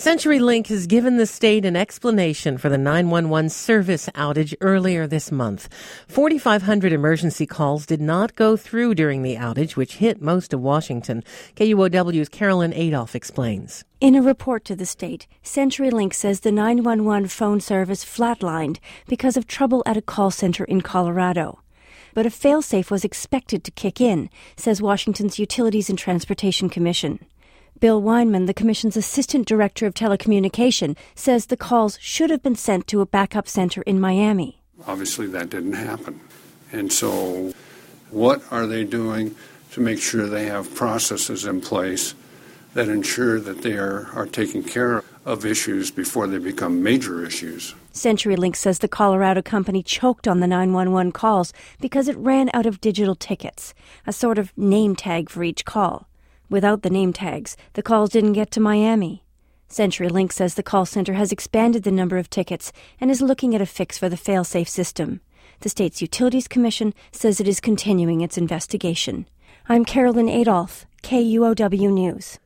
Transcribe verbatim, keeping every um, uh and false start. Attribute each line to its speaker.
Speaker 1: CenturyLink has given the state an explanation for the nine one one service outage earlier this month. forty-five hundred emergency calls did not go through during the outage, which hit most of Washington. K U O W's Carolyn Adolph explains.
Speaker 2: In a report to the state, CenturyLink says the nine one one phone service flatlined because of trouble at a call center in Colorado. But a failsafe was expected to kick in, says Washington's Utilities and Transportation Commission. Bill Weinman, the Commission's Assistant Director of Telecommunication, says the calls should have been sent to a backup center in Miami.
Speaker 3: Obviously, that didn't happen. And so what are they doing to make sure they have processes in place that ensure that they are, are taking care of issues before they become major issues?
Speaker 2: CenturyLink says the Colorado company choked on the nine one one calls because it ran out of digital tickets, a sort of name tag for each call. Without the name tags, the calls didn't get to Miami. CenturyLink says the call center has expanded the number of tickets and is looking at a fix for the fail-safe system. The state's Utilities Commission says it is continuing its investigation. I'm Carolyn Adolph, K U O W News.